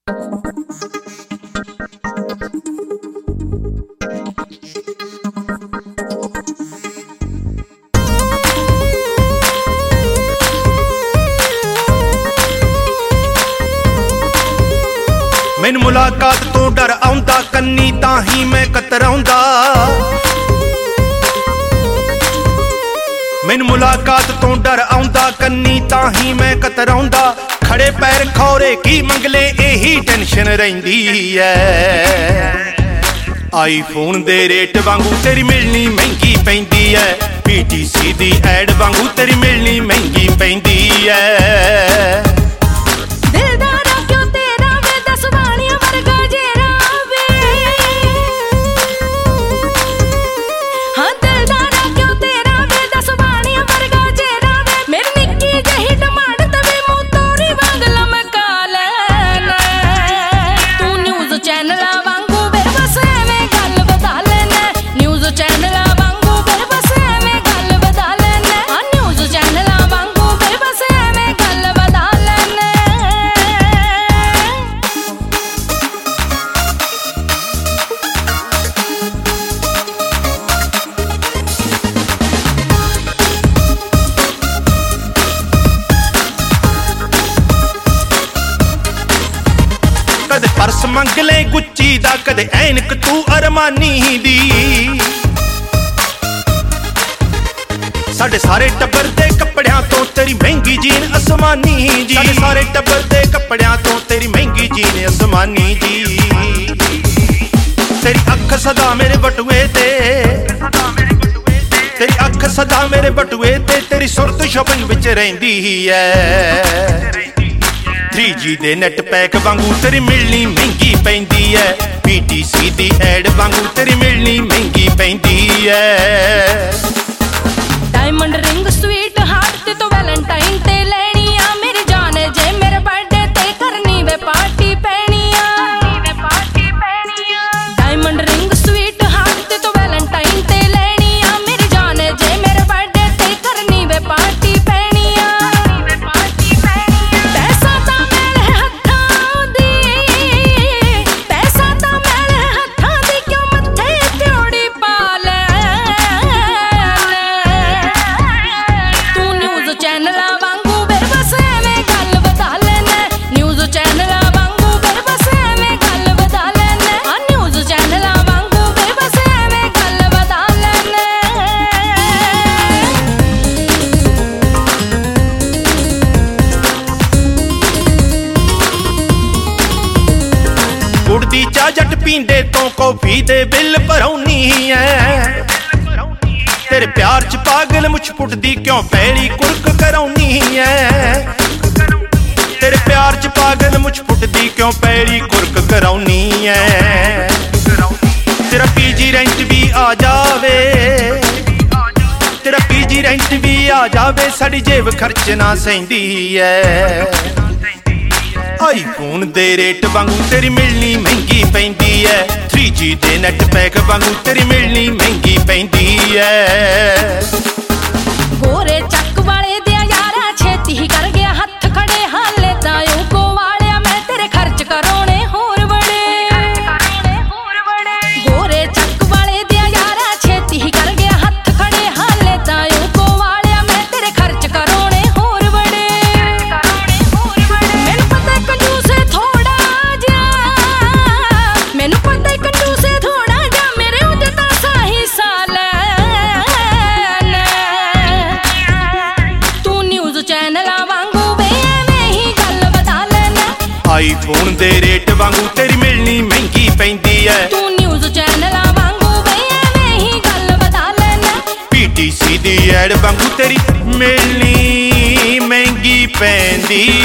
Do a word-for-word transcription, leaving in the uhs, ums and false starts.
मैनू मुलाकात तो डर आउंदा कन्नी ताही मैं कतराउंदा। मैनू मुलाकात तो डर आउंदा कन्नी ताही मैं कतराउंदा। खड़े पैर खौरे की मंगले यही टेंशन रहिंदी है। आईफोन दे रेट वांगू तेरी मिलनी महंगी पैंदी है। पीटीसी दी एड वांगू तेरी मिलनी महंगी पैंदी है। कदे पर्स मंग ले गुच्ची दा, कदे ऐनक तू अरमानी दी। साडे सारे टब्बर दे कपड़ियां तो तेरी महंगी जीन आसमानी जी। साडे सारे टब्बर दे कपड़ियां तो तेरी महंगी जीन आसमानी जी। तेरी अख सदा मेरे बटुए ते, तेरी अख सदा मेरे बटुए ते। तेरी सुरत शॉपिंग विच रहिंदी है। थ्री जी दे नेट पैक वांगू तेरी मिलनी महंगी पैंदी है। पीटीसी दी एड वांगू तेरी मिलनी महंगी पैंदी है। डायमंड रिंग स्वीट हार्ट ते तो वैलेंटाइन ते लेनी आ मेरी जान। जे मेरे बर्थडे ते करनी वे पार्टी पैनी आ। डायमंड रिंग स्वीट हार्ट ते तो वैलेंटाइन ते लेनी आ मेरी जान। जे मेरे बर्थडे ते करनी वे पार्टी पैनी आ। पैसा ता मेरे हत्थां दी, पैसा ता मेरे हत्थां दी क्यों मत्थे त्योड़ी पा ले। तू न्यूज़ चैनल वांगू मेरे बस एवें गल बता लेना। न्यूज़ चैनल वांगू मेरे बस एवें गल बता लेना। आ न्यूज़ चैनल वांगू मेरे बस एवें गल बता लेना। गुड़ दी चाह जट पींदे तो कॉफी दे बिल भरौनी है। तेरे प्यार च पागल मुझ पुटदी क्यों पैड़ी कुर्क करौनी है। तेरे प्यार च पागल मुझ पुटदी क्यों पैड़ी कुर्क करौनी है। तेरा पीजी रेंट भी आ जावे, तेरा पीजी रेंट भी आ जावे। साड़ी जेब खर्च ना सहिंदी है। आईफोन दे रेट वांगू तेरी मिलनी महंगी पैंदी है। थ्री जी दे नेट पैक वांगू तेरी मिलनी महंगी पैंदी है। गोरे चक वाले दिया यारा छेती ही कर गया हथ खड़े। हाले तायो को वालिया मैं तेरे खर्च करोने होर बड़े। गोरे चक वाले दिया यारा छेती ही कर गया हथ खड़े। हाले तायो को वालिया मैं तेरे खर्च करोने होर बड़े। मैनू पता कंजूस है थोड़ा जा, मैनू पता कंजूस है थोड़ा जा। मेरे उदे ता साही साल तू न्यूज़ चैनल वांगू वे एवें ही गल बता लेना। आईफोन दे रेट वांगू तेरी मिलनी महंगी पैंदी है। तू न्यूज़ चैनल वांगू वे एवें ही गल बता लेना। पीटीसी दी एड वांगू तेरी मिलनी महंगी पैंदी